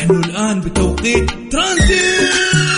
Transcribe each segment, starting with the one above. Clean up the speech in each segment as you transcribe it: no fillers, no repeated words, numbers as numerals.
نحن الآن بتوقيت ترانزيت.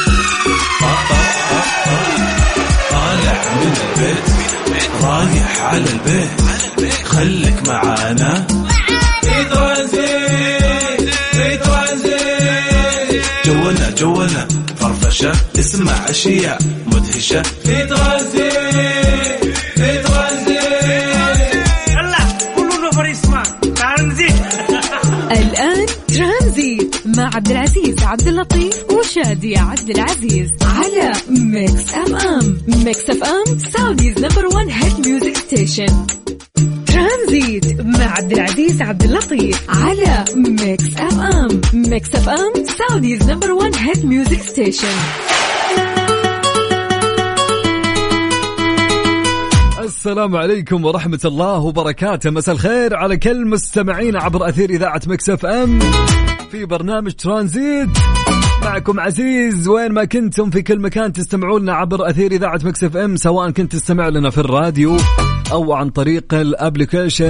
طالع من البيت رايح على البيت، خليك معانا في ترانزيت في ترانزيت. جولنا فرفشة، اسمع أشياء مدهشة في ترانزيت في ترانزيت. يلا كلنا فريسما ترانزيت. الآن ترانزيت مع عبد العزيز عبد اللطيف وشادي عبد العزيز على ميكس اف ام. ميكس اف ام سعوديز نمبر 1 هيت ميوزك ستيشن. ترانزيت مع عبد العزيز عبد اللطيف على ميكس اف ام. ميكس اف ام سعوديز نمبر 1 هيت ميوزك ستيشن. السلام عليكم ورحمة الله وبركاته. مساء الخير على كل مستمعين عبر أثير إذاعة ميكس اف ام في برنامج ترانزيت. معكم عزيز وين ما كنتم في كل مكان تستمعون لنا عبر أثير إذاعة ميكس اف ام، سواء كنت تستمع لنا في الراديو أو عن طريق الابليكيشن.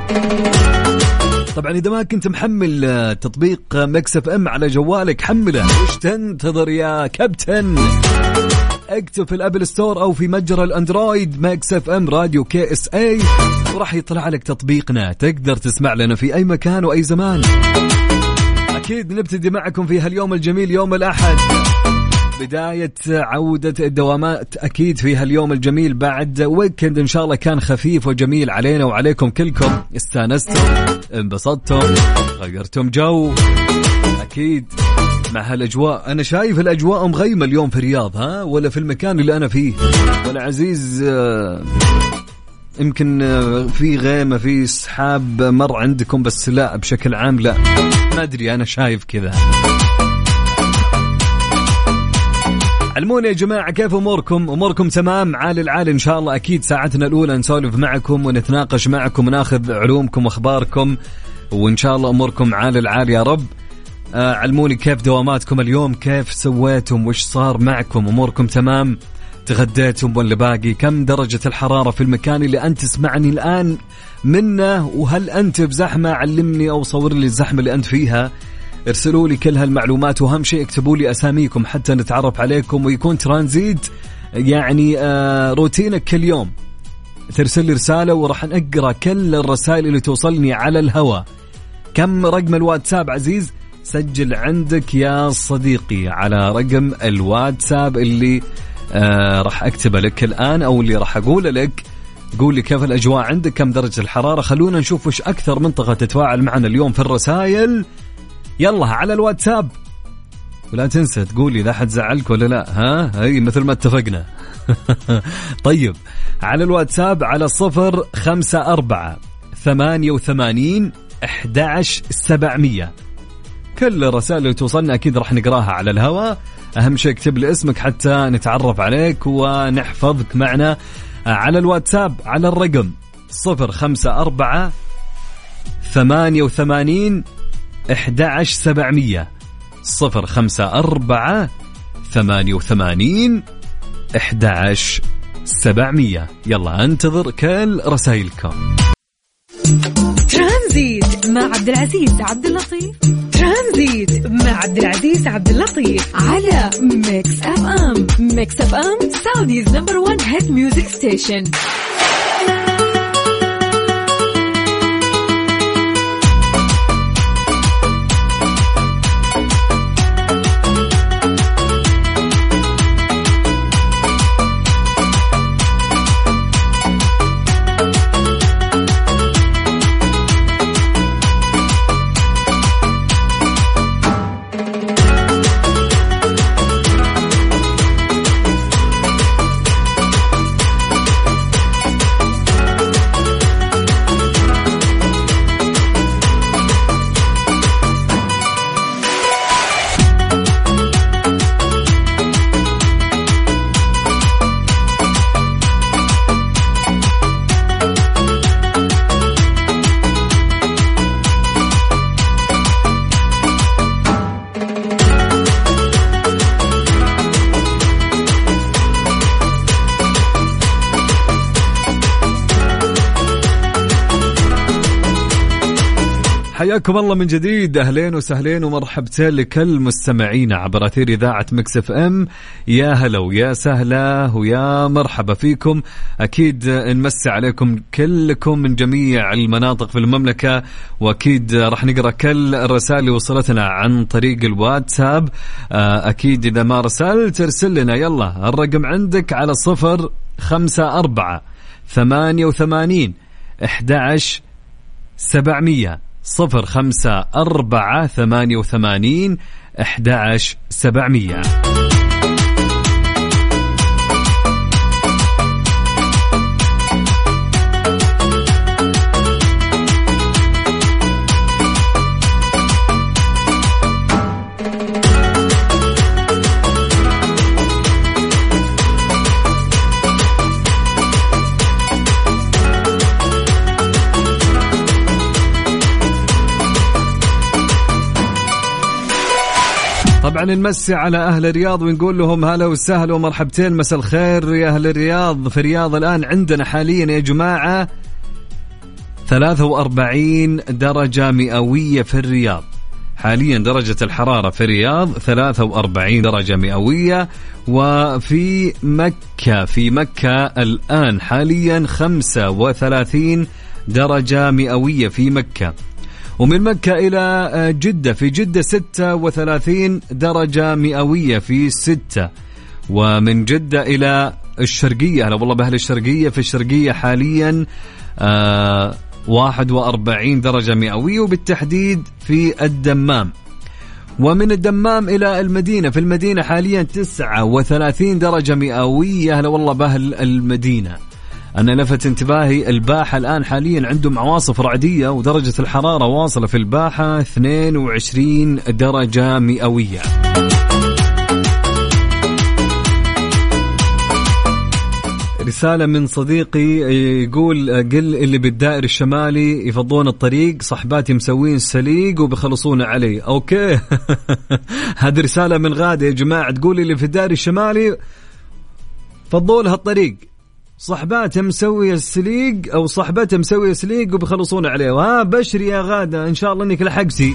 طبعا إذا ما كنت محمل تطبيق ميكس اف ام على جوالك حمله. وش تنتظر يا كابتن؟ اكتب في الابل ستور او في متجر الاندرويد ميكس اف ام راديو كي اس اي وراح يطلع لك تطبيقنا، تقدر تسمع لنا في اي مكان واي زمان. اكيد نبتدي معكم في هاليوم الجميل يوم الاحد، بداية عودة الدوامات أكيد في هاليوم الجميل بعد ويكند إن شاء الله كان خفيف وجميل علينا وعليكم كلكم. استانستم، انبسطتم، غيرتم جو أكيد مع هالأجواء. أنا شايف الأجواء مغيمة اليوم في الرياض، ها ولا في المكان اللي أنا فيه ولا عزيز؟ يمكن في غيمة في سحاب مر عندكم، بس لا بشكل عام لا، ما أدري أنا شايف كذا. علموني يا جماعة كيف أموركم تمام؟ عالي إن شاء الله. أكيد ساعتنا الأولى نسولف معكم ونتناقش معكم وناخذ علومكم وأخباركم، وإن شاء الله أموركم عالي يا رب. علموني كيف دواماتكم اليوم، كيف سويتم، وش صار معكم، أموركم تمام؟ تغديتم ولا باقي؟ كم درجة الحرارة في المكان اللي أنت تسمعني الآن منه؟ وهل أنت بزحمة؟ علمني أو صور لي الزحمة اللي أنت فيها. ارسلوا لي كل هالمعلومات، وأهم شيء اكتبوا لي أساميكم حتى نتعرف عليكم ويكون ترانزيت يعني روتينك كل يوم. ترسل لي رسالة وراح نقرأ كل الرسائل اللي توصلني على الهواء. كم رقم الواتساب عزيز؟ سجل عندك يا صديقي على رقم الواتساب اللي راح أكتبه لك الآن أو اللي راح أقوله لك. قول لي كيف الأجواء عندك، كم درجة الحرارة. خلونا نشوف وش أكثر منطقة تتفاعل معنا اليوم في الرسائل. يلا على الواتساب، ولا تنسى تقول لي إذا حد زعلك ولا لا، ها هي مثل ما اتفقنا. طيب على الواتساب على 054-88-11-700. كل الرسائل اللي توصلنا أكيد راح نقراها على الهواء. أهم شيء اكتب لي اسمك حتى نتعرف عليك ونحفظك معنا على الواتساب على الرقم 054-88-11-700. 054-88-11-700. يلا انتظر كل رسائلكم. ترانزيت مع عبد العزيز عبد اللطيف. ترانزيت مع عبد العزيز عبد اللطيف على ميكس اف ام. ميكس اف ام سعوديز نمبر 1 هيت ميوزك ستيشن. حياكم الله من جديد، أهلين وسهلين ومرحبتين لكل مستمعين عبر أثير إذاعة ميكس اف ام. يا هلا ويا سهلا ويا مرحبا فيكم. أكيد نمسي عليكم كلكم من جميع المناطق في المملكة، وأكيد راح نقرأ كل الرسائل اللي وصلتنا عن طريق الواتساب. أكيد إذا ما رسلت ارسل لنا، يلا الرقم عندك على 054-88-11-700 054-88-11-700. طبعا نمسي على أهل الرياض ونقول لهم هلا وسهلا ومرحبتين، مساء الخير يا أهل الرياض. في الرياض الآن عندنا حاليا يا جماعة 43 درجة مئوية في الرياض. حاليا درجة الحرارة في الرياض 43 درجة مئوية. وفي مكة الآن حاليا 35 درجة مئوية في مكة. ومن مكة إلى جدة، في جدة 36 درجة مئوية في 6. ومن جدة إلى الشرقية، هلا والله بأهل الشرقية، في الشرقية حاليا 41 درجة مئوية، وبالتحديد في الدمام. ومن الدمام إلى المدينة، في المدينة حاليا 39 درجة مئوية، هلا والله بأهل المدينة. أنا لفت انتباهي الباحة الآن حاليا عندهم عواصف رعدية، ودرجة الحرارة واصلة في الباحة 22 درجة مئوية. رسالة من صديقي يقول قل اللي بالدائر الشمالي يفضون الطريق، صحباتي مسوين سليق وبخلصون علي. أوكي هذه رسالة من غادة يا جماعة، تقول اللي في الدائر الشمالي فضوا لها الطريق، صحباتها مسوية السليق أو صحبتها مسوية سليق وبخلصون عليه. وها بشري يا غادة، إن شاء الله إنك لحقتي.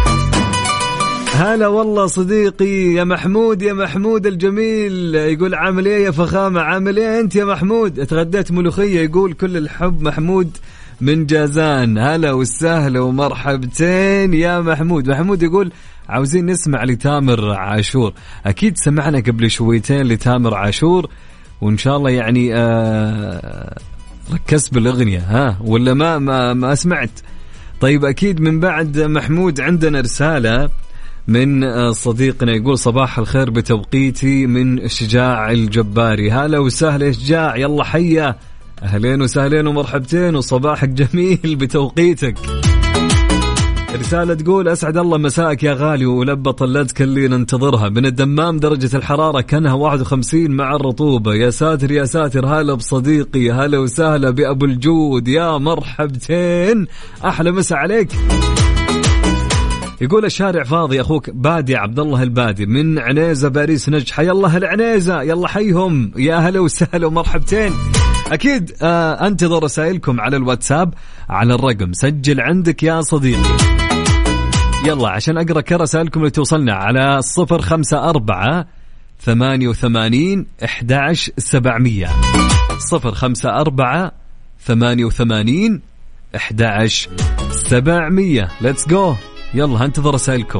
هلا والله صديقي يا محمود، يا محمود الجميل، يقول عامل إيه يا فخامة، عامل إيه أنت يا محمود؟ اتغديت ملوخية، يقول كل الحب محمود من جازان. هلا والسهل ومرحبتين يا محمود. محمود يقول عاوزين نسمع لتامر عاشور. أكيد سمعنا قبل شويتين لتامر عاشور، وإن شاء الله يعني ركزت بالأغنية ها ولا ما سمعت؟ طيب أكيد من بعد محمود عندنا رسالة من صديقنا يقول صباح الخير بتوقيتي من شجاع الجباري. هلا وسهلا يا شجاع، يلا حيا، أهلين وسهلين ومرحبتين وصباحك جميل بتوقيتك. رسالة تقول أسعد الله مساءك يا غالي ولبى طلتك اللي ننتظرها. من الدمام درجة الحرارة كانها 51 مع الرطوبة. يا ساتر يا ساتر. هلا بصديقي، هلا وسهلا بأبو الجود، يا مرحبتين، أحلى مساء عليك. يقول الشارع فاضي، أخوك بادي عبد الله البادي من عنيزة باريس نجح. حي الله العنيزة، يلا حيهم، يا هلا وسهلا ومرحبتين. أكيد أنتظر رسائلكم على الواتساب على الرقم، سجل عندك يا صديقي، يلا عشان أقرأ كرسائلكم اللي توصلنا على 054-88-11-700 054-88-11-700. Let's go، يلا هنتظر رسائلكم.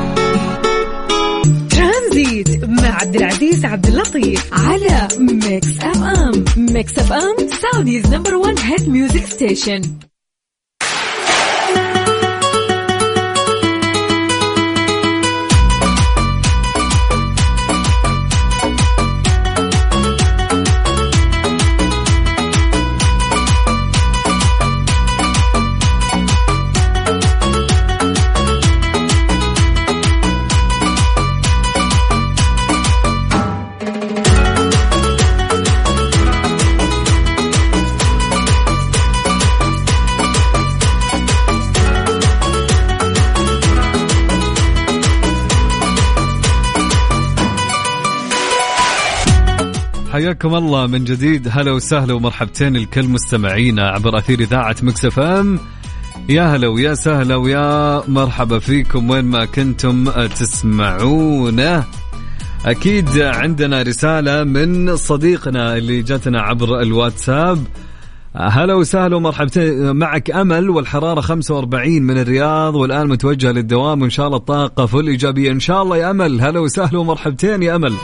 ترانزيت مع عبد العزيز عبد اللطيف على ميكس اف ام. ميكس اف ام سعوديز نمبر 1 هيت ميوزك ستيشن. حياكم الله من جديد، هلا وسهلا ومرحبتين الكل مستمعينا عبر أثير إذاعة ميكس اف ام. يا هلا ويا سهلا ويا مرحبا فيكم وين ما كنتم تسمعونا. أكيد عندنا رسالة من صديقنا اللي جاتنا عبر الواتساب. هلا وسهلا ومرحبتين معك أمل، والحرارة 45 من الرياض، والآن متوجه للدوام، وإن شاء الله الطاقة فل إيجابية إن شاء الله يا أمل. هلا وسهلا ومرحبتين يا أمل.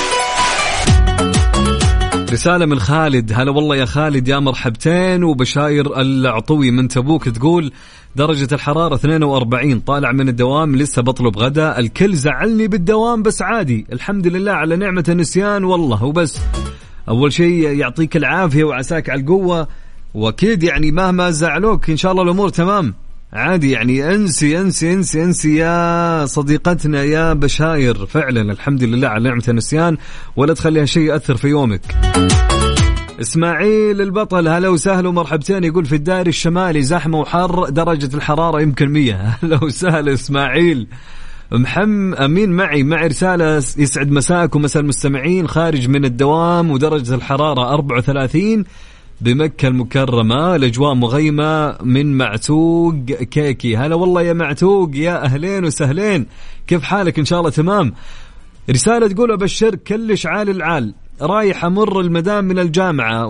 رسالة من خالد. هلا والله يا خالد يا مرحبتين. وبشاير العطوي من تبوك تقول درجة الحرارة 42، طالع من الدوام لسه بطلب غدا، الكل زعلني بالدوام بس عادي الحمد لله على نعمة النسيان والله وبس. أول شيء يعطيك العافية وعساك على القوة، وأكيد يعني مهما زعلوك إن شاء الله الأمور تمام عادي. يعني انسي انسي انسي انسي يا صديقتنا يا بشاير، فعلا الحمد لله على نعمة النسيان، ولا تخليها شيء يأثر في يومك. إسماعيل البطل هلا وسهلا ومرحبتين، يقول في الدائري الشمالي زحمة وحر، درجة الحرارة يمكن 100. هلا وسهلا إسماعيل. أمين معي رسالة يسعد مساك ومساء المستمعين، خارج من الدوام ودرجة الحرارة 34 بمكة المكرمة، الأجواء مغيمة من معتوق كيكي. هلا والله يا معتوق يا أهلين وسهلين، كيف حالك؟ إن شاء الله تمام. رسالة تقول أبشر كلش عال العال، رايح أمر المدام من الجامعة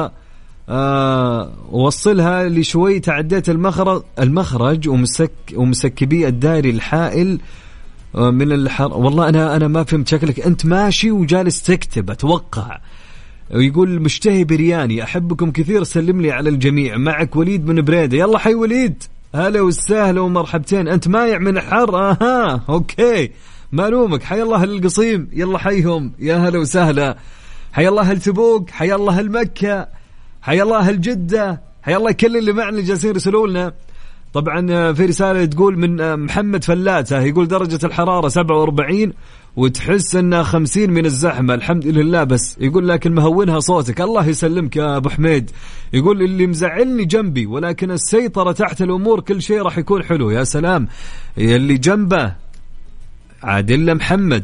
ووصلها لشوي، تعديت المخرج ومسكبي الداري الحائل من الحر. والله أنا ما فهمت، شكلك أنت ماشي وجالس تكتب أتوقع. ويقول مشتهي برياني، أحبكم كثير، سلم لي على الجميع. معك وليد من بريدة. يلا حي وليد، هلا وسهلا ومرحبتين. أنت مايع من الحر؟ أوكي ما لومك. حي الله القصيم، يلا حيهم يا هلا وسهلا. حي الله التبوك، حي الله المكة، حي الله الجدة، حي الله كل اللي معنا اللي جالسين يرسلوا لنا. طبعا في رسالة تقول من محمد فلاتة، يقول درجة الحرارة 47 وتحس انها 50 من الزحمة الحمد لله، بس يقول لكن مهونها صوتك. الله يسلمك يا ابو حميد. يقول اللي مزعلني جنبي، ولكن السيطرة تحت الامور كل شيء راح يكون حلو. يا سلام، اللي جنبه عادل محمد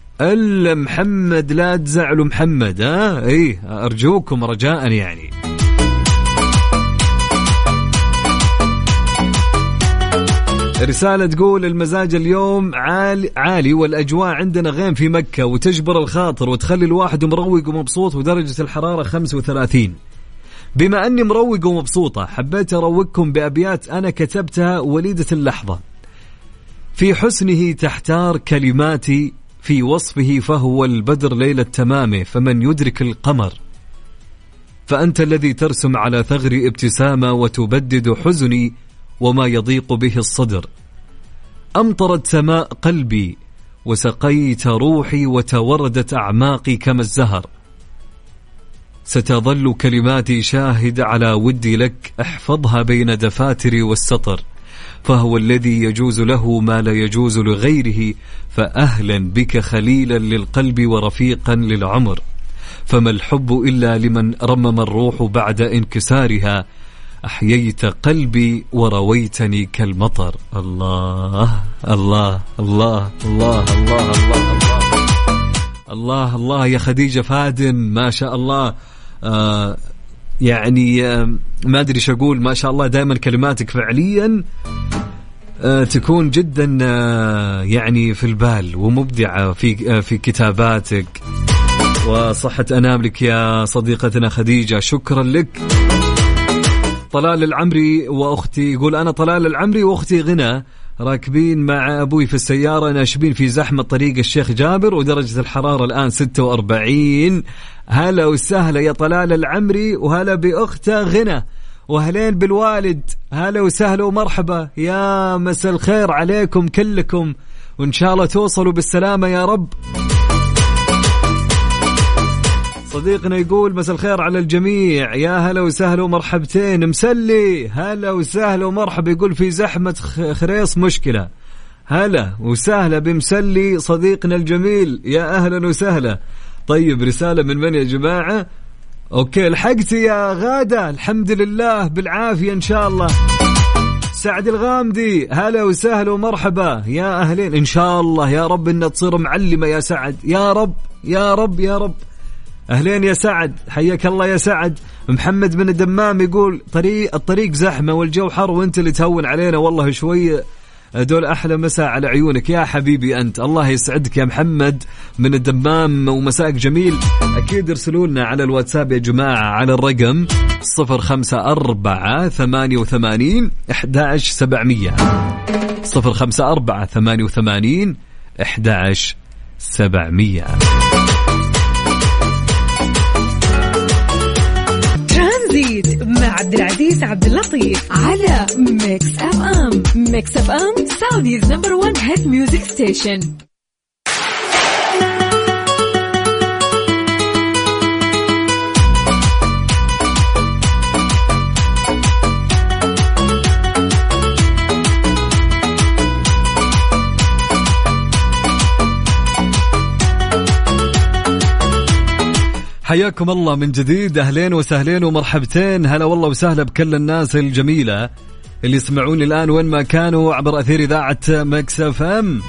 لا تزعلوا محمد. ايه ارجوكم رجاء يعني. رسالة تقول المزاج اليوم عالي والأجواء عندنا غيم في مكة، وتجبر الخاطر وتخلي الواحد مروق ومبسوط، ودرجة الحرارة 35. بما أني مروق ومبسوطة حبيت أروقكم بأبيات أنا كتبتها وليدة اللحظة. في حسنه تحتار كلماتي، في وصفه فهو البدر ليلة تمامه، فمن يدرك القمر فأنت الذي ترسم على ثغري ابتسامة وتبدد حزني وما يضيق به الصدر. أمطرت سماء قلبي وسقيت روحي وتوردت أعماقي كما الزهر. ستظل كلماتي شاهد على ودي لك، احفظها بين دفاتري والسطر، فهو الذي يجوز له ما لا يجوز لغيره، فأهلا بك خليلا للقلب ورفيقا للعمر. فما الحب إلا لمن رمم الروح بعد انكسارها، أحييت قلبي ورويتني كالمطر. الله الله الله الله الله الله الله الله يا خديجة فادن، ما شاء الله. يعني ما أدري شو أقول، ما شاء الله دائما كلماتك فعليا تكون جدا يعني في البال ومبدعة في كتاباتك، وصحة أناملك يا صديقتنا خديجة، شكرا لك. طلال العمري وأختي، يقول أنا طلال العمري وأختي غنى راكبين مع أبوي في السيارة ناشبين في زحمة طريق الشيخ جابر، ودرجة الحرارة الآن 46. هلا وسهلا يا طلال العمري، وهلا بأخته غنى، وهلين بالوالد. هلا وسهلا ومرحبا، يا مساء الخير عليكم كلكم، وإن شاء الله توصلوا بالسلامة يا رب. صديقنا يقول مساء الخير على الجميع، يا هلا وسهلا ومرحبتين. مسلي هلا وسهلا ومرحبا، يقول في زحمة خريص مشكلة. هلا وسهلا بمسلي صديقنا الجميل، يا أهلا وسهلا. طيب رسالة من يا جماعة؟ أوكي لحقتي يا غادة، الحمد لله بالعافية إن شاء الله. سعد الغامدي هلا وسهلا ومرحبا، يا أهلين. إن شاء الله يا رب إن تصير معلمة يا سعد، يا رب يا رب يا رب. أهلين يا سعد، حياك الله يا سعد. محمد من الدمام يقول الطريق زحمة والجو حر وانت اللي تهون علينا والله شوي. دول أحلى مساء على عيونك يا حبيبي أنت، الله يسعدك يا محمد من الدمام ومساءك جميل. أكيد ارسلوا لنا على الواتساب يا جماعة على الرقم 0548811700 0548811700. ترانزيت مع عبد العزيز عبد اللطيف على ميكس اف ام. ميكس اف ام سعوديز نمبر 1 هيت ميوزك ستيشن. حياكم الله من جديد، أهلين وسهلين ومرحبتين، هلا والله وسهلا بكل الناس الجميلة اللي يسمعوني الآن وين ما كانوا عبر أثير إذاعة ميكس اف ام.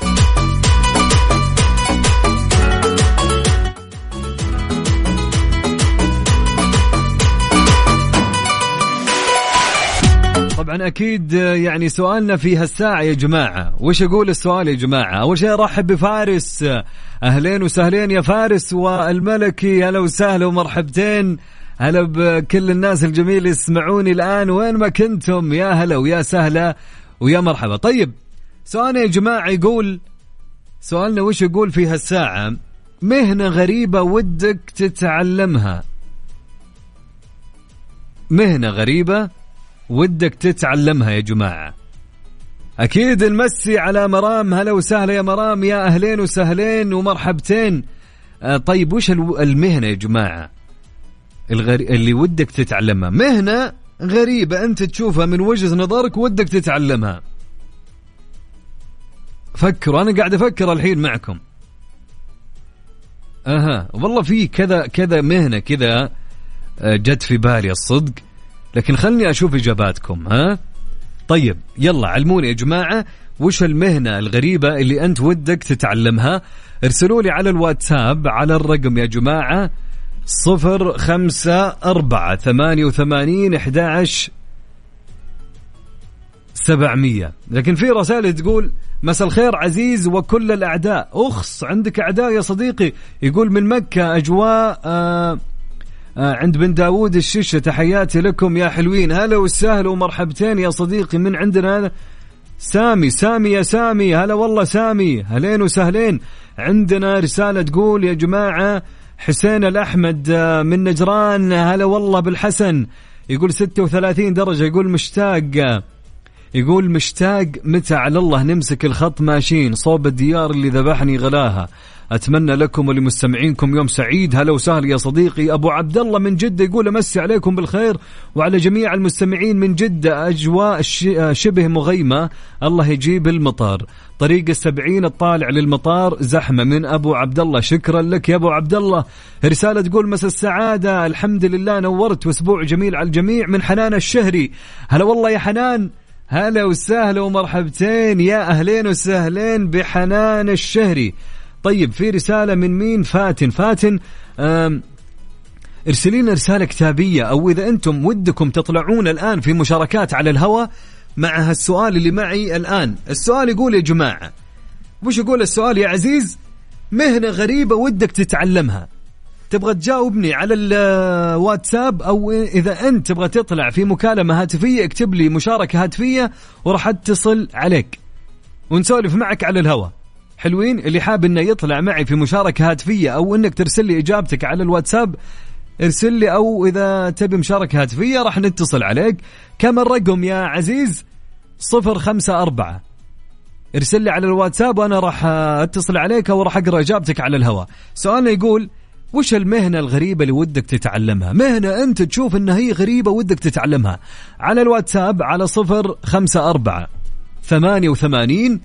طبعا أكيد يعني سؤالنا في هالساعة يا جماعة، وش أقول السؤال يا جماعة؟ أول شيء رحب بفارس، أهلين وسهلين يا فارس والملكي، هلا وسهلا ومرحبتين، هلا بكل الناس الجميل يسمعوني الآن وين ما كنتم، يا هلا ويا سهلا ويا مرحبا. طيب سؤالنا يا جماعة يقول، سؤالنا وش يقول في هالساعة؟ مهنة غريبة ودك تتعلمها. مهنة غريبة ودك تتعلمها يا جماعة. أكيد نمسي على مرام، هلا وسهلا يا مرام، يا أهلين وسهلين ومرحبتين. طيب وش المهنة يا جماعة اللي ودك تتعلمها؟ مهنة غريبة أنت تشوفها من وجهة نظرك ودك تتعلمها. فكروا، أنا قاعد أفكر الحين معكم. والله في كذا مهنة كذا جت في بالي الصدق، لكن خلني أشوف إجاباتكم. طيب يلا علموني يا جماعة، وش المهنة الغريبة اللي أنت ودك تتعلمها؟ ارسلوا لي على الواتساب على الرقم يا جماعة 0548811700. لكن في رسالة تقول مساء الخير عزيز وكل الأعداء. أخص عندك أعداء يا صديقي. يقول من مكة أجواء عند بن داود الشيشة، تحياتي لكم يا حلوين. هلا وسهلا ومرحبتين يا صديقي. من عندنا هذا سامي يا سامي، هلا والله سامي، هلين وسهلين. عندنا رسالة تقول يا جماعة حسين الأحمد من نجران، هلا والله بالحسن. يقول 36 درجة، يقول مشتاق متى على الله نمسك الخط ماشين صوب الديار اللي ذبحني غلاها. أتمنى لكم ولمستمعينكم يوم سعيد. هلا وسهلا يا صديقي. أبو عبد الله من جدة يقول أمسي عليكم بالخير وعلى جميع المستمعين من جدة. أجواء شبه مغيمة، الله يجيب المطار. طريق 70 الطالع للمطار زحمة. من أبو عبد الله، شكرا لك يا أبو عبد الله. رسالة تقول مساء السعادة، الحمد لله نورت وأسبوع جميل على الجميع. من حنان الشهري، هلا والله يا حنان، هلا وسهلا ومرحبتين، يا أهلين وسهلين بحنان الشهري. طيب في رسالة من مين؟ فاتن ارسلين رسالة كتابية، أو إذا أنتم ودكم تطلعون الآن في مشاركات على الهواء مع هالسؤال اللي معي الآن. السؤال يقول يا جماعة، وش يقول السؤال يا عزيز؟ مهنة غريبة ودك تتعلمها. تبغى تجاوبني على الواتساب، أو إذا أنت تبغى تطلع في مكالمة هاتفية اكتب لي مشاركة هاتفية وراح اتصل عليك ونسولف معك على الهواء. حلوين؟ اللي حاب انه يطلع معي في مشاركة هاتفية او انك ترسل لي اجابتك على الواتساب ارسل لي، او اذا تبي مشاركة هاتفية راح نتصل عليك. كم الرقم يا عزيز؟ 054. ارسل لي على الواتساب وانا راح اتصل عليك وراح اقرأ اجابتك على الهواء. سؤالنا يقول وش المهنة الغريبة اللي ودك تتعلمها؟ مهنة انت تشوف انها هي غريبة ودك تتعلمها. على الواتساب على 054-88-11700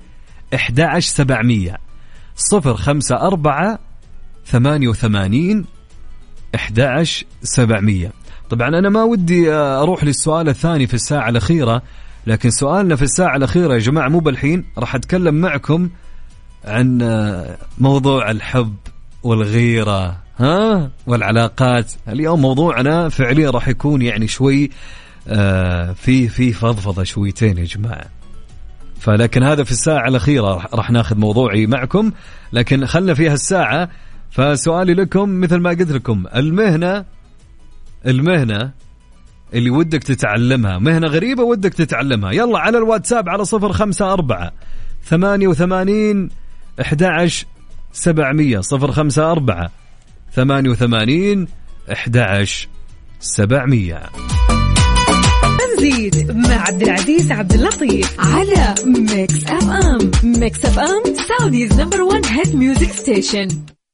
054-88-11700. طبعا أنا ما ودي أروح للسؤال الثاني في الساعة الأخيرة، لكن سؤالنا في الساعة الأخيرة يا جماعة مو بالحين. راح أتكلم معكم عن موضوع الحب والغيرة والعلاقات. اليوم موضوعنا فعليا راح يكون يعني شوي في فضفضة شويتين يا جماعة. فلكن هذا في الساعة الأخيرة راح ناخذ موضوعي معكم، لكن خلنا فيها الساعة. فسؤالي لكم مثل ما قلت لكم، المهنة اللي ودك تتعلمها، مهنة غريبة ودك تتعلمها، يلا على الواتساب على 054-88-11-700 054-88-11-700. ترانزيت مع عبد العزيز عبد اللطيف على ميكس اف ام. ميكس اف ام سعوديز نمبر 1 هيت ميوزك ستيشن.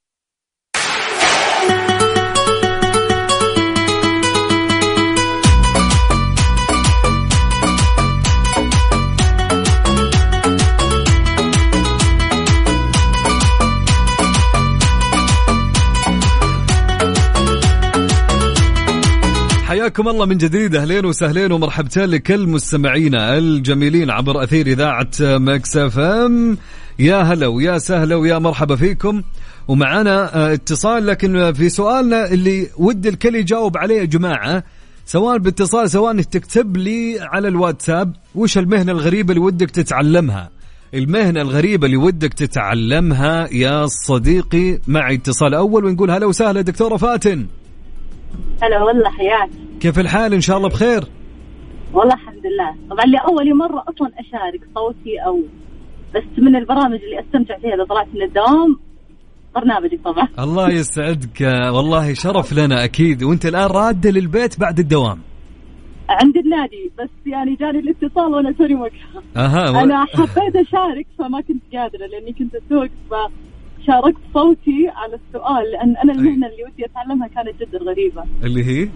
حياكم الله من جديد، أهلين وسهلين ومرحبتين لكل مستمعينا الجميلين عبر أثير إذاعة ميكس اف ام. يا هلا ويا سهلا ويا مرحبا فيكم. ومعنا اتصال، لكن في سؤالنا اللي ود الكل يجاوب عليه يا جماعة، سواء باتصال سواء تكتب لي على الواتساب، وش المهنة الغريبة اللي ودك تتعلمها؟ المهنة الغريبة اللي ودك تتعلمها يا صديقي. معي اتصال أول ونقول هلا وسهلا دكتورة فاتن. هلا والله، حياك، كيف الحال؟ إن شاء الله بخير. والله الحمد لله. طبعا لأول مرة أصلا أشارك صوتي أو بس من البرامج اللي أستمتع فيها إذا طلعت من الدوام برنامجك طبعا. الله يسعدك، والله شرف لنا أكيد. وأنت الآن رادة للبيت بعد الدوام؟ عند النادي، بس يعني جاني الاتصال وأنا سوري وقتها. أنا حبيت أشارك فما كنت قادرة لأني كنت أسوق، شاركت صوتي على السؤال لأن أنا المهنة اللي ودي أتعلمها كانت جدا غريبة. اللي هي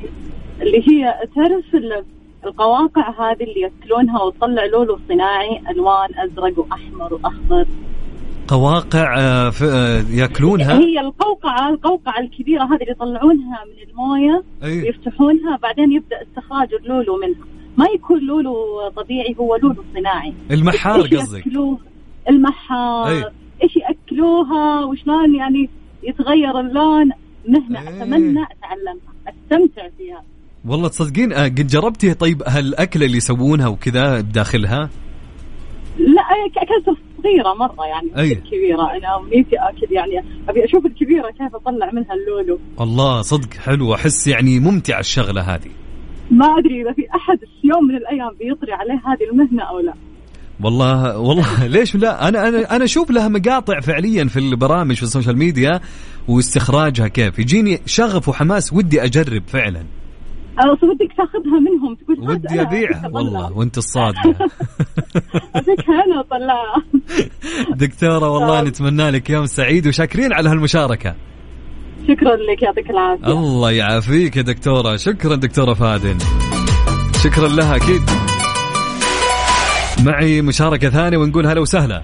تعرف القواقع هذه اللي يأكلونها وتطلع لولو صناعي ألوان أزرق وأحمر وأخضر. قواقع يأكلونها؟ هي القوقعة الكبيرة هذه اللي يطلعونها من الموية ويفتحونها، بعدين يبدأ استخراج اللولو منها. ما يكون لولو طبيعي، هو لولو صناعي. المحار قصدك؟ المحار إيش يأكلوها وشلون يعني يتغير اللون. مهنة أتمنى أتعلمها، أستمتع فيها. والله تصدقين قد جربتي؟ طيب هالأكلة اللي يسوونها وكذا بداخلها؟ لا أكلتها صغيرة مرة يعني، مش كبيرة. أنا أمنيتي أكل يعني، أبي أشوف الكبيرة كيف أطلع منها اللولو. الله صدق حلو، أحس يعني ممتع الشغلة هذه. ما أدري إذا في أحد يوم من الأيام بيطري عليه هذه المهنة أو لا. والله ليش لا؟ انا اشوف لها مقاطع فعليا في البرامج في السوشيال ميديا، واستخراجها كيف يجيني شغف وحماس، ودي اجرب فعلا. ودك تاخذها منهم، تقول ودي ابيعها والله، وانت الصادقه. ابيك انا اطلعها. دكتوره والله نتمنى لك يوم سعيد، وشاكرين على هالمشاركه. شكرا لك، يعطيك العافيه. الله يعافيك يا دكتوره. شكرا دكتوره فادن، شكرا لها اكيد. معي مشاركة ثانية ونقول هلا وسهلا.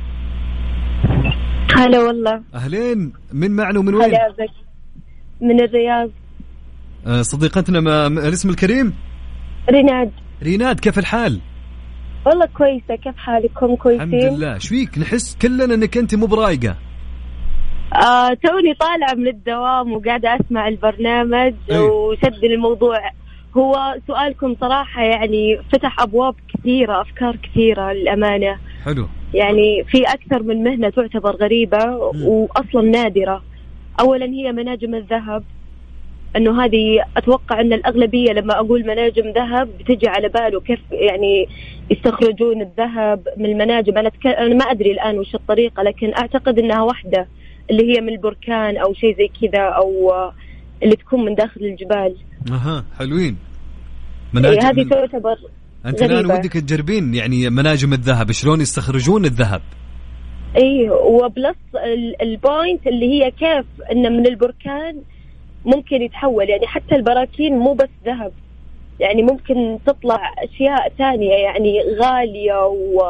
هلا والله. أهلين، من معنا ومن وين؟ هلا بك، من الرياض. صديقتنا الاسم الكريم؟ ريناد، كيف الحال؟ والله كويسة، كيف حالكم؟ كويسين الحمد لله. شويك نحس كلنا انك انت مو برايقة. توني طالعة من الدوام وقاعدة اسمع البرنامج وشد الموضوع. هو سؤالكم صراحة يعني فتح أبواب كثيرة، أفكار كثيرة للأمانة. حلو. يعني في أكثر من مهنة تعتبر غريبة وأصلا نادرة. أولا هي مناجم الذهب، أنه هذه أتوقع أن الأغلبية لما أقول مناجم ذهب بتجي على باله كيف يعني يستخرجون الذهب من المناجم. أنا ما أدري الآن وش الطريقة، لكن أعتقد أنها واحدة اللي هي من البركان أو شيء زي كذا، أو اللي تكون من داخل الجبال. حلوين. هذه تعتبر أنت الآن ودك تجربين يعني مناجم الذهب شلون يستخرجون الذهب. وبلس البوينت اللي هي كيف إن من البركان ممكن يتحول، يعني حتى البراكين مو بس ذهب، يعني ممكن تطلع أشياء تانية يعني غالية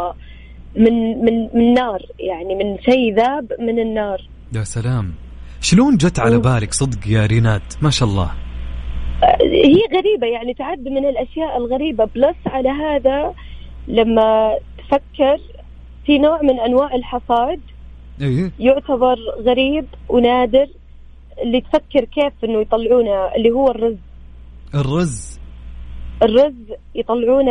ومن نار، يعني من شيء ذاب من النار. يا سلام، شلون جت على بالك صدق يا ريناد؟ ما شاء الله. هي غريبة يعني، تعد من الأشياء الغريبة. بلس على هذا لما تفكر في نوع من أنواع الحصاد يعتبر غريب ونادر، اللي تفكر كيف إنه يطلعونه، اللي هو الرز يطلعونه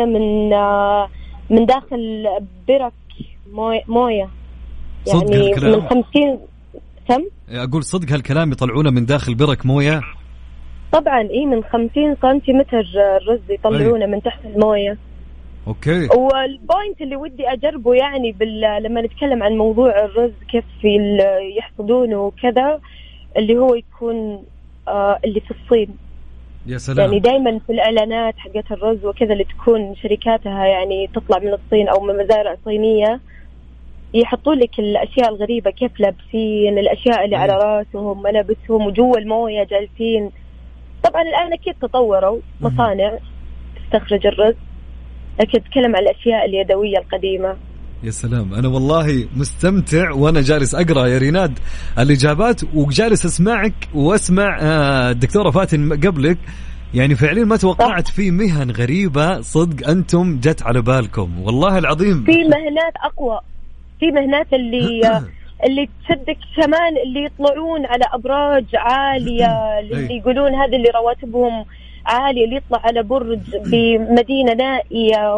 من داخل برك موية، يعني من 50 سم. أقول صدق هالكلام، يطلعونه من داخل برك موية؟ طبعا من 50 سنتيمتر الرز يطلعونه من تحت الموية. اوكي. والبوينت اللي ودي اجربه يعني لما نتكلم عن موضوع الرز كيف يحصدونه وكذا، اللي هو يكون اللي في الصين. يا سلام. يعني دايما في الاعلانات حقت الرز وكذا اللي تكون شركاتها يعني تطلع من الصين او من مزارع صينية، يحطوا لك الاشياء الغريبة، كيف لابسين الاشياء اللي على راسهم، ملابسهم، وجوا الموية جالسين. طبعا الان اكيد تطوروا مصانع تستخرج الرز، لكن أتكلم عن الأشياء اليدوية القديمة. يا سلام، أنا والله مستمتع وأنا جالس أقرأ يا ريناد الإجابات، وجالس أسمعك وأسمع الدكتورة فاتن قبلك. يعني فعليا ما توقعت في مهن غريبة صدق أنتم جت على بالكم، والله العظيم. في مهنات أقوى، في مهنات اللي تشدك كمان، اللي يطلعون على أبراج عالية، اللي يقولون هذا اللي رواتبهم عالي، اللي يطلع على برج بمدينة نائية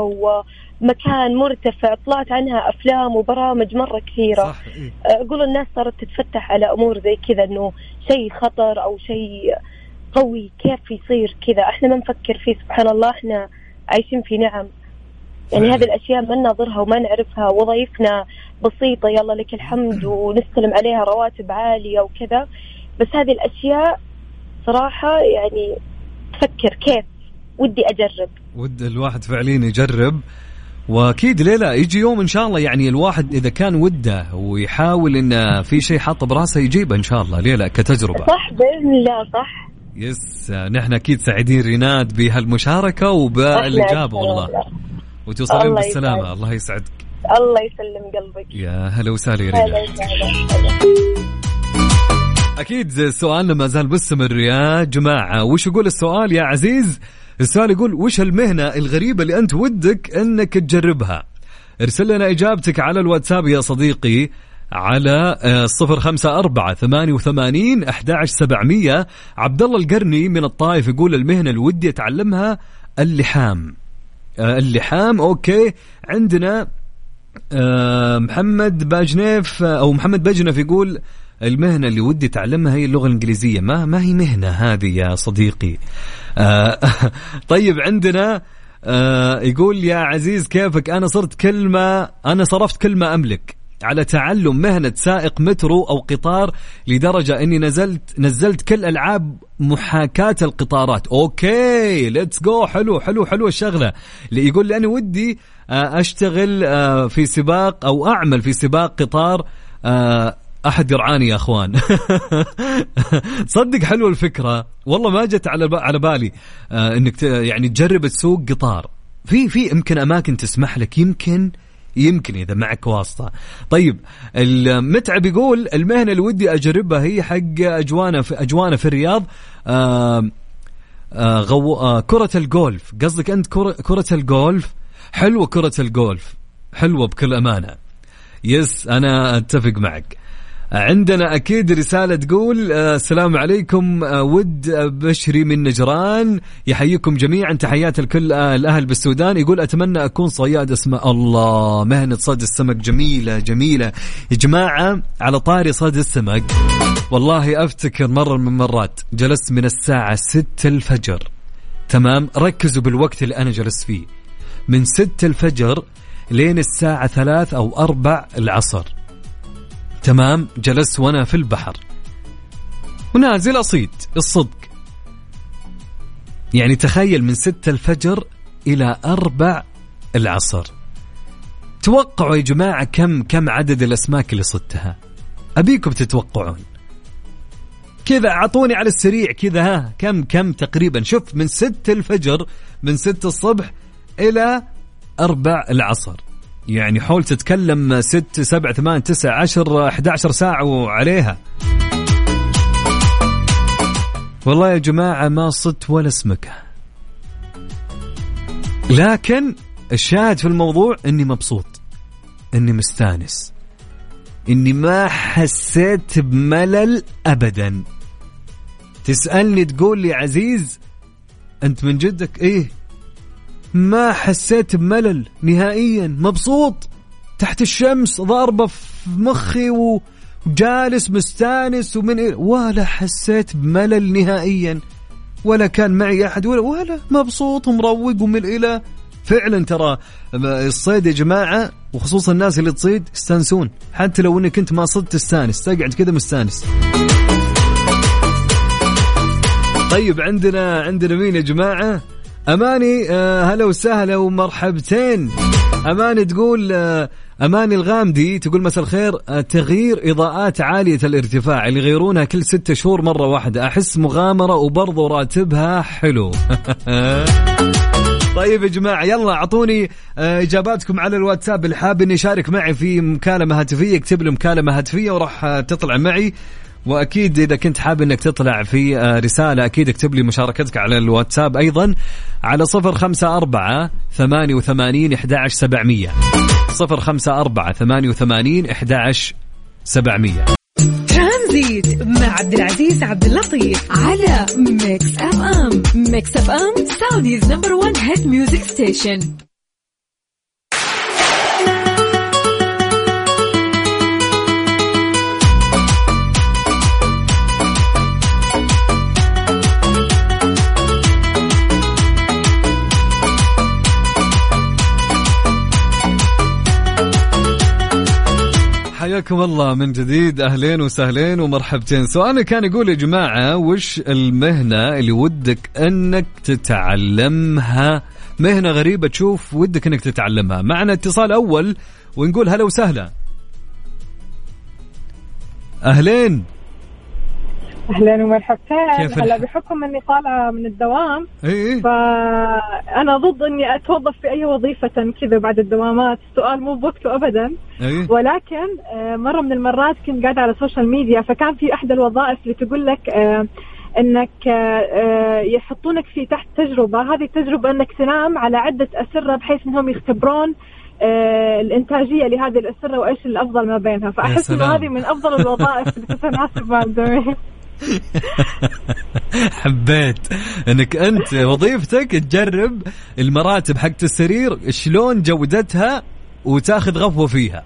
ومكان مرتفع، طلعت عنها أفلام وبرامج مرة كثيرة. أقول الناس صارت تتفتح على أمور زي كذا، إنه شيء خطر أو شيء قوي كيف يصير كذا، إحنا ما نفكر فيه. سبحان الله، إحنا عايشين في نعم، يعني هذه الأشياء ما ننظرها وما نعرفها، وظيفنا بسيطة يلا لك الحمد ونستلم عليها رواتب عالية وكذا، بس هذه الأشياء صراحة يعني تفكر كيف. ودي أجرب، ود الواحد فعليا يجرب، وأكيد ليلة يجي يوم إن شاء الله. يعني الواحد إذا كان وده ويحاول إن في شيء حاطه براسه يجيبه إن شاء الله ليلة كتجربة. صح بإذن الله. صح. يس، نحن أكيد سعيدين ريناد بهالمشاركة وبالإجابة والله، وتوصلين بالسلامة. الله يسعدك. الله يسلم قلبك. يا هلا وسهلا يا ريناد. أكيد سؤالنا ما زال مستمر يا جماعة. وش يقول السؤال يا عزيز؟ السؤال يقول وش المهنة الغريبة اللي أنت ودك أنك تجربها؟ ارسل لنا إجابتك على الواتساب يا صديقي على 0548811700. عبد الله القرني من الطائف يقول المهنة اللي ودي أتعلمها اللحام. اللحام. أوكي. عندنا محمد باجنيف أو محمد باجنف يقول المهنة اللي ودي تعلمها هي اللغة الإنجليزية. ما هي مهنة هذه يا صديقي. طيب عندنا يقول يا عزيز كيفك، أنا صرفت كل ما أملك على تعلم مهنة سائق مترو أو قطار لدرجة أني نزلت كل ألعاب محاكاة القطارات. أوكي ليتس جو. حلو الشغلة. اللي يقول لي أنا ودي أشتغل في سباق أو أعمل في سباق قطار. أحد يرعاني يا أخوان. صدق حلو الفكرة والله، ما جت على بالي إنك يعني تجرب تسوق قطار. في يمكن أماكن تسمح لك، يمكن إذا معك واسطة. طيب المتعب يقول المهنة اللي ودي أجربها هي حق أجوانا في الرياض. كرة الجولف. قصدك أنت كرة الجولف؟ حلوة كرة الجولف، حلوة بكل أمانة. يس أنا أتفق معك. عندنا أكيد رسالة تقول السلام عليكم، ود بشري من نجران، يحييكم جميعا، تحيات الكل الأهل بالسودان. يقول أتمنى أكون صياد اسمه. الله، مهنة صيد السمك جميلة يا جماعة. على طاري صيد السمك، والله أفتكر مرة من مرات جلست من الساعة 6 الفجر. تمام، ركزوا بالوقت اللي أنا جلست فيه، من 6 الفجر لين الساعة 3 أو 4 العصر. تمام، جلست وانا في البحر ونازل أصيد الصدق. يعني تخيل من 6 الفجر إلى 4 العصر. توقعوا يا جماعة كم عدد الأسماك اللي صدتها. أبيكم تتوقعون كذا، أعطوني على السريع كذا. كم تقريبا. شوف من 6 الفجر، من 6 الصبح إلى 4 العصر، يعني حول تتكلم 6 7 8 9 10 11 ساعة وعليها. والله يا جماعة ما صدت ولا سمكة، لكن الشاهد في الموضوع اني مبسوط، اني مستانس، اني ما حسيت بملل ابدا. تسألني تقول لي عزيز أنت من جدك إيه ما حسيت بملل نهائيا، مبسوط تحت الشمس ضاربة في مخي وجالس مستانس ومن إيه، ولا حسيت بملل نهائيا، ولا كان معي أحد ولا مبسوط ومروق ومن إلى. فعلا ترى الصيد يا جماعة وخصوصا الناس اللي تصيد يستانسون، حتى لو انك انت ما صدت تستانس، تقعد كذا مستانس. طيب عندنا مين يا جماعة؟ أماني هلا وسهلا ومرحبتين. أماني تقول أماني الغامدي تقول مساء الخير، تغيير إضاءات عالية الارتفاع اللي يغيرونها كل 6 شهور مرة واحدة، أحس مغامرة وبرضو راتبها حلو. طيب يا جماعة يلا أعطوني إجاباتكم على الواتساب. اللي حاب إني يشارك معي في مكالمة هاتفية اكتب لي مكالمة هاتفية وراح تطلع معي، وأكيد إذا كنت حاب إنك تطلع في رسالة أكيد اكتب لي مشاركتك على الواتساب أيضا على 054-88-11-700 054-88-11-700. ترانزيت مع عبد العزيز عبد اللطيف على ميكس اف ام. ميكس اف ام سعوديز نمبر 1 هيت ميوزك ستيشن. حياكم الله من جديد، أهلين وسهلين ومرحبتين. سؤالنا كان يقول يا جماعة وش المهنة اللي ودك أنك تتعلمها، مهنة غريبة تشوف ودك أنك تتعلمها. معنا اتصال أول ونقول هلا وسهلا. أهلين أهلا ومرحبتين. هلا بحكم أني طالعة من الدوام فأنا ضد أني أتوظف في أي وظيفة كذا بعد الدوامات. السؤال مو بوقته أبدا، ولكن مرة من المرات كنت قاعدة على السوشيال ميديا فكان في أحد الوظائف اللي تقول لك أنك يحطونك في تحت تجربة. هذه التجربة أنك تنام على عدة أسرة بحيث أنهم يختبرون الإنتاجية لهذه الأسرة وإيش الأفضل ما بينها. فأحس أنه هذه من أفضل الوظائف اللي تتناسب مع الجميع. حبيت انك انت وظيفتك تجرب المراتب حقت السرير شلون جودتها وتاخذ غفوة فيها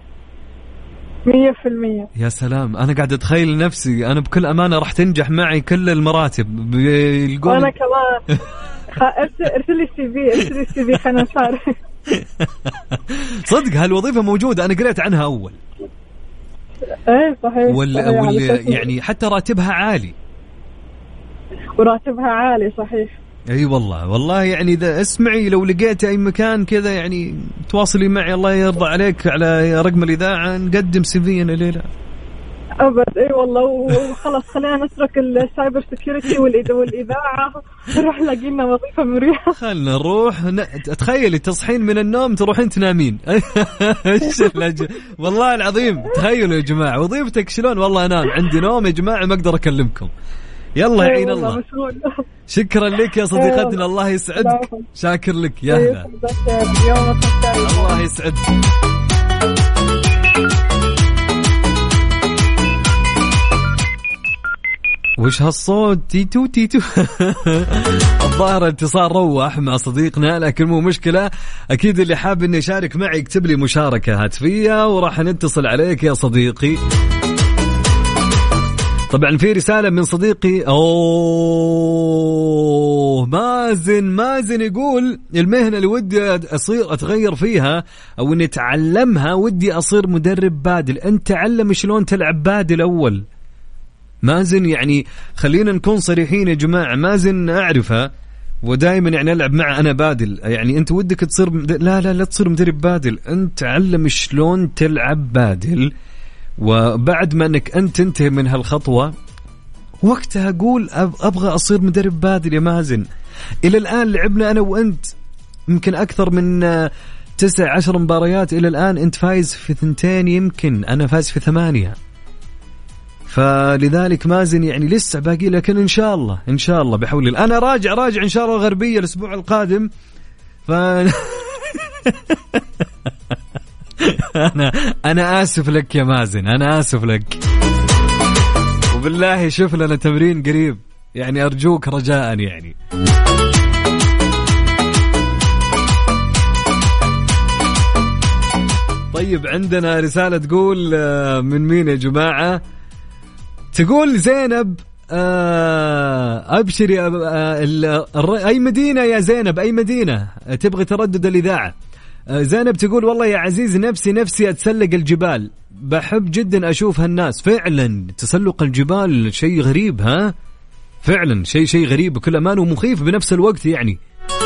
100%. يا سلام، انا قاعد اتخيل نفسي انا بكل امانة راح تنجح معي كل المراتب. انا كمان ارسل لي السي في خلينا نشارك. صدق هالوظيفة موجودة، انا قريت عنها اول. ايه صحيح. يعني حتى راتبها عالي. وراتبها عالي صحيح. اي والله يعني اذا اسمعي لو لقيت اي مكان كذا يعني تواصلي معي الله يرضى عليك على رقم الاذاعه نقدم سيفينا ليلى. ابد اي والله. وخلاص خلينا نترك السايبر سيكيورتي والاذاعه نروح نلاقي لنا وظيفه مريحه. خلنا نروح تخيلي تصحين من النوم تروحين تنامين. والله العظيم تخيلوا يا جماعه وظيفتك شلون. والله انام عندي نوم يا جماعه ما اقدر اكلمكم. يلا يعين الله. شكرا لك يا صديقتنا، الله يسعدك. شاكر لك يا هلا. الله يسعدك. وش هالصوت تيتو تيتو؟ الظاهر اتصال روح مع صديقنا، لكن مو مشكلة. أكيد اللي حاب إنه يشارك معي يكتب لي مشاركة هاتفية وراح نتصل عليك يا صديقي. طبعا في رسالة من صديقي مازن يقول المهنة اللي ودي أتغير فيها أو إني أتعلمها، ودي أصير مدرب بادل. أنت تعلم شلون تلعب بادل أول. مازن يعني خلينا نكون صريحين يا جماعة، مازن أعرفه ودائما يعني ألعب معه أنا بادل. يعني أنت ودك تصير لا تصير مدرب بادل، أنت تعلم شلون تلعب بادل، وبعد ما أنك أنت تنتهي من هالخطوة وقتها أقول أبغى أصير مدرب بادل. يا مازن إلى الآن لعبنا أنا وأنت يمكن أكثر من 9-10 مباريات إلى الآن، أنت فايز في 2 يمكن أنا فايز في 8. فلذلك مازن يعني لسه باقي، لكن إن شاء الله بحول الله أنا راجع إن شاء الله الغربية الأسبوع القادم. أنا آسف لك يا مازن، أنا آسف لك. وبالله شوف لنا تمرين قريب يعني أرجوك رجاء يعني. طيب عندنا رسالة تقول من مين يا جماعة؟ تقول زينب أبشري أي مدينة يا زينب؟ أي مدينة تبغي تردد الإذاعة؟ زينب تقول والله يا عزيز نفسي أتسلق الجبال، بحب جدا أشوف هالناس. فعلا تسلق الجبال شيء غريب، ها فعلا شيء غريب بكل أمان ومخيف بنفس الوقت يعني.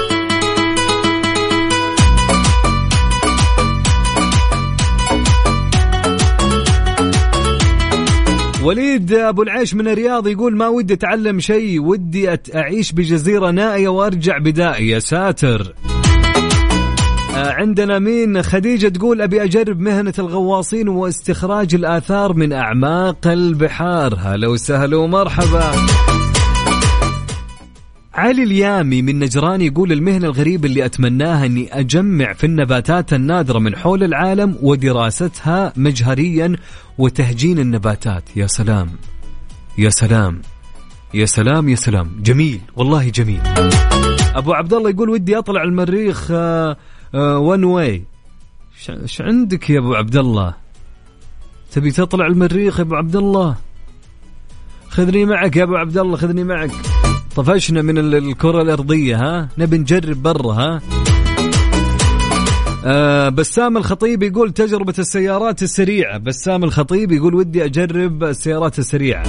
وليد أبو العيش من الرياض يقول ما ودي أتعلم شيء، ودي أعيش بجزيرة نائية وأرجع بدائي. يا ساتر. عندنا مين؟ خديجة تقول أبي أجرب مهنة الغواصين واستخراج الآثار من أعماق البحار. هلا وسهلا ومرحبا. علي اليامي من نجران يقول المهنة الغريبة اللي أتمناها أني أجمع في النباتات النادرة من حول العالم ودراستها مجهريا وتهجين النباتات. يا سلام يا سلام يا سلام يا سلام، جميل والله جميل. أبو عبد الله يقول ودي أطلع المريخ وان واي. ش عندك يا أبو عبد الله؟ تبي تطلع المريخ يا أبو عبد الله؟ خذني معك يا أبو عبد الله، خذني معك. طفشنا من الكرة الأرضية، ها نبي نجرب برا. ها بسام الخطيب يقول تجربة السيارات السريعة. بسام الخطيب يقول ودي أجرب السيارات السريعة.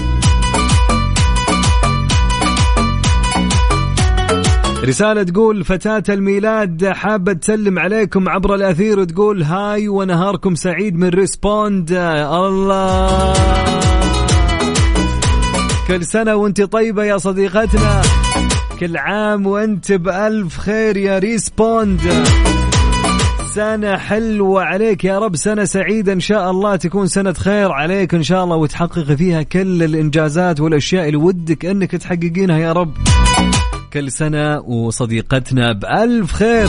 رسالة تقول فتاة الميلاد حابة تسلم عليكم عبر الأثير وتقول هاي ونهاركم سعيد من ريسبوند. الله، كل سنة وانت طيبة يا صديقتنا، كل عام وانت بألف خير يا ريسبوند. سنة حلوة عليك يا رب، سنة سعيدة إن شاء الله، تكون سنة خير عليك إن شاء الله، وتحقق فيها كل الإنجازات والأشياء اللي ودك أنك تحققينها يا رب. كل سنة وصديقتنا بألف خير.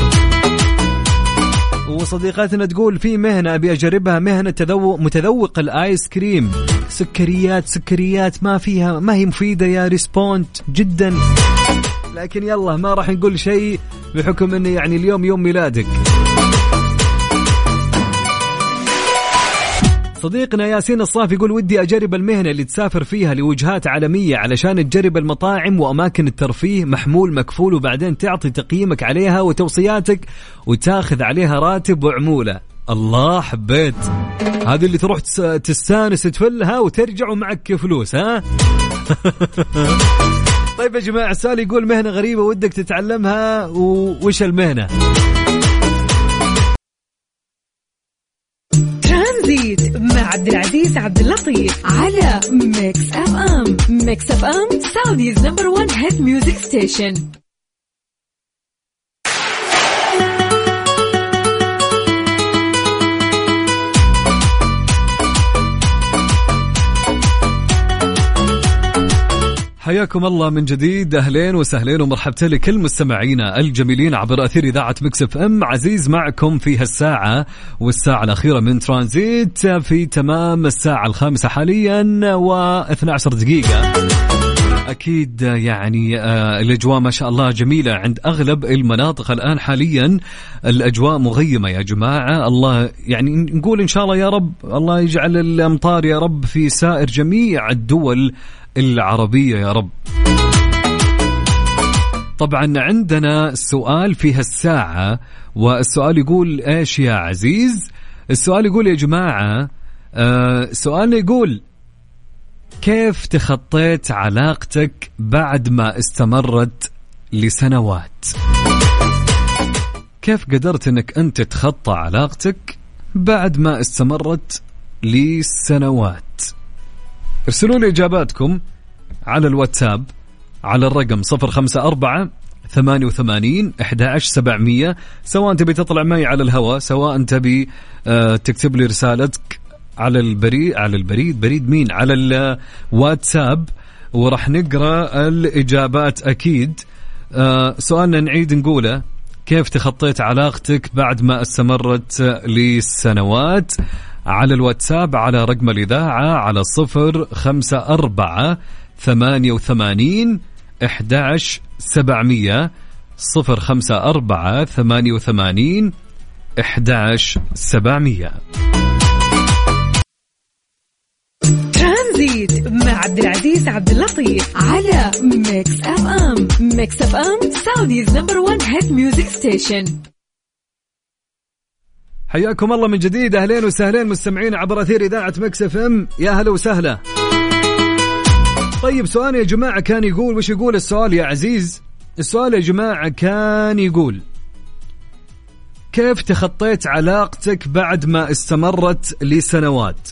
وصديقتنا تقول في مهنة أبي أجربها، مهنة متذوق الآيس كريم. سكريات ما فيها، ما هي مفيدة يا ريسبوند جدا، لكن يلا ما راح نقول شيء بحكم أنه يعني اليوم يوم ميلادك. صديقنا ياسين الصافي يقول ودي أجرب المهنة اللي تسافر فيها لوجهات عالمية علشان تجرب المطاعم وأماكن الترفيه محمول مكفول، وبعدين تعطي تقييمك عليها وتوصياتك وتاخذ عليها راتب وعمولة. الله، حبيت هذه اللي تروح تستانس تفلها وترجع ومعك فلوس، ها. طيب يا جماعة السؤال يقول مهنة غريبة ودك تتعلمها، وش المهنة؟ ترانزيت مع عبد العزيز عبد اللطيف على ميكس اف ام. ميكس اف ام سعوديز نمبر 1 هيت ميوزك ستيشن. حياكم الله من جديد، أهلين وسهلين ومرحبتين لكل مستمعينا الجميلين عبر أثير إذاعة ميكس اف ام. عزيز معكم في هالساعة والساعة الأخيرة من ترانزيت في تمام الساعة 5 حاليا و12 دقيقة. أكيد يعني الأجواء ما شاء الله جميلة عند أغلب المناطق الآن حاليا، الأجواء مغيمة يا جماعة. الله يعني نقول إن شاء الله يا رب الله يجعل الأمطار يا رب في سائر جميع الدول العربية يا رب. طبعا عندنا سؤال في هالساعة، والسؤال يقول إيش يا عزيز؟ السؤال يقول يا جماعة سؤالنا يقول كيف تخطيت علاقتك بعد ما استمرت لسنوات؟ كيف قدرت انك انت تخطى علاقتك بعد ما استمرت لسنوات؟ ارسلوا لي اجاباتكم على الواتساب على الرقم 054-88-11-700، سواء تبي تطلع معي على الهواء، سواء تبي تكتب لي رسالتك على بريد مين، على الواتساب، ورح نقرأ الإجابات أكيد. سؤالنا نعيد نقوله، كيف تخطيت علاقتك بعد ما استمرت لسنوات؟ على الواتساب على رقم الإذاعة على 054-88 11700 05488 11700. ترانزيت مع عبد العزيز عبد اللطيف على ميكس اف ام. ميكس اف ام سعوديز نمبر 1 هيت ميوزك ستيشن. حياكم الله من جديد، اهلين وسهلين مستمعين عبر اثير اذاعه ميكس اف ام. يا هلا وسهلا. طيب سؤال يا جماعه كان يقول، وش يقول السؤال يا عزيز؟ السؤال يا جماعه كان يقول: كيف تخطيت علاقتك بعد ما استمرت لسنوات؟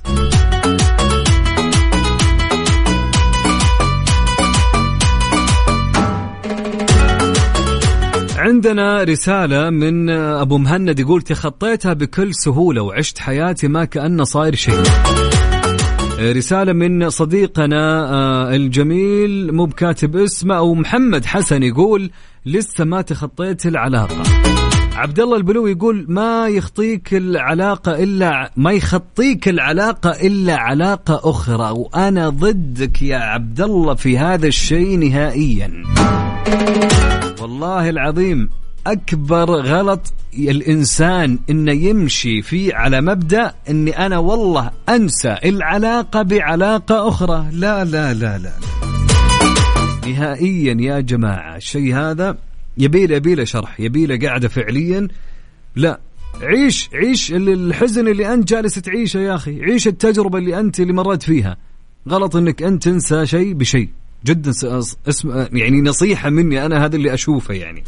عندنا رسالة من أبو مهند يقول: تخطيتها بكل سهولة وعشت حياتي ما كأنه صاير شيء. رسالة من صديقنا الجميل مو بكاتب اسمه أو محمد حسن يقول: لسه ما تخطيت العلاقة. عبد الله البلوي يقول: ما يخطيك العلاقة إلا علاقة أخرى. وأنا ضدك يا عبد الله في هذا الشيء نهائيا. والله العظيم أكبر غلط الإنسان إنه يمشي فيه على مبدأ إني أنا والله أنسى العلاقة بعلاقة أخرى. لا لا لا لا نهائيا يا جماعة. الشيء هذا يبيله شرح، يبيله قاعدة فعليا. لا، عيش الحزن اللي أنت جالس تعيشه يا أخي، عيش التجربة اللي مرت فيها. غلط إنك أنت تنسى شيء بشيء جدا. يعني نصيحة مني أنا، هذا اللي أشوفه يعني.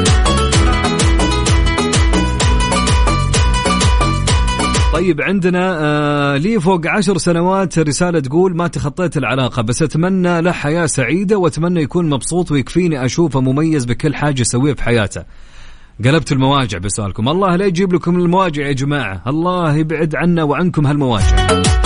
طيب عندنا لي فوق 10 سنوات رسالة تقول: ما تخطيت العلاقة بس أتمنى له حياة سعيدة وأتمنى يكون مبسوط ويكفيني أشوفه مميز بكل حاجة يسويها في حياته. قلبت المواجع بسؤالكم. الله لا يجيب لكم المواجع يا جماعة، الله يبعد عنا وعنكم هالمواجع.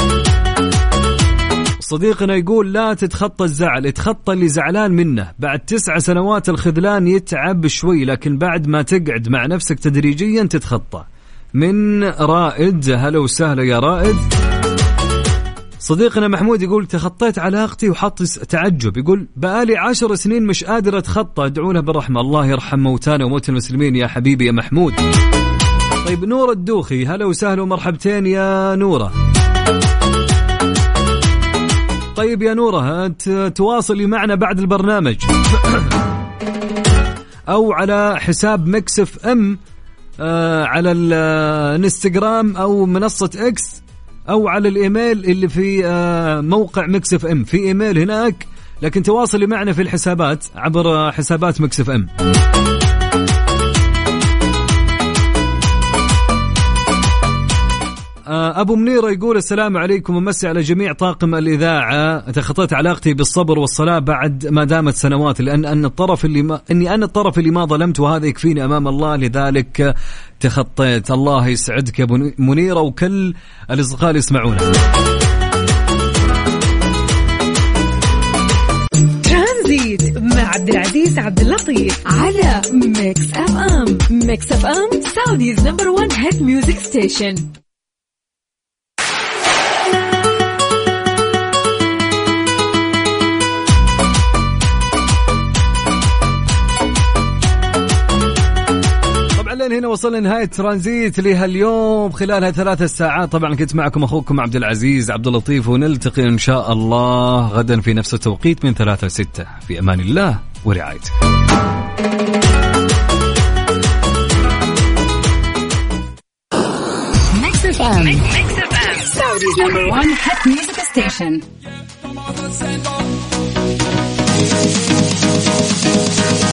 صديقنا يقول: لا تتخطى الزعل، اتخطى اللي زعلان منه. بعد 9 سنوات الخذلان يتعب شوي، لكن بعد ما تقعد مع نفسك تدريجيا تتخطى. من رائد، هلا وسهلا يا رائد. صديقنا محمود يقول: تخطيت علاقتي وحط تعجب، يقول: بقالي 10 سنين مش قادر اتخطى، ادعوا له بالرحمة. الله يرحم موتانا وموت المسلمين يا حبيبي يا محمود. طيب نورة الدوخي، هلا وسهلا ومرحبتين يا نورة. طيب يا نورة تواصلي معنا بعد البرنامج أو على حساب ميكس اف ام على الانستغرام أو منصة اكس، أو على الإيميل اللي في موقع ميكس اف ام، في إيميل هناك، لكن تواصلي معنا في الحسابات عبر حسابات ميكس اف ام. أبو منيرة يقول: السلام عليكم ومسي على جميع طاقم الإذاعة. تخطيت علاقتي بالصبر والصلاة بعد ما دامت سنوات، لأن أنا الطرف اللي ما ظلمت، وهذا يكفيني أمام الله، لذلك تخطيت. الله يسعدك يا منيرة وكل الأصدقاء اللي يسمعونا. ترانزيت مع عبد العزيز عبد اللطيف على ميكس اف ام. ميكس اف ام سعوديز نمبر 1 هيت ميوزك ستيشن. هنا وصلنا لنهاية ترانزيت لهاليوم خلال 3 ساعات. طبعا كنت معكم أخوكم عبد العزيز عبد اللطيف، ونلتقي إن شاء الله غدا في نفس التوقيت من 3 ل 6. في أمان الله ورعايته. Mix FM. Saudi's number 1 hit music station.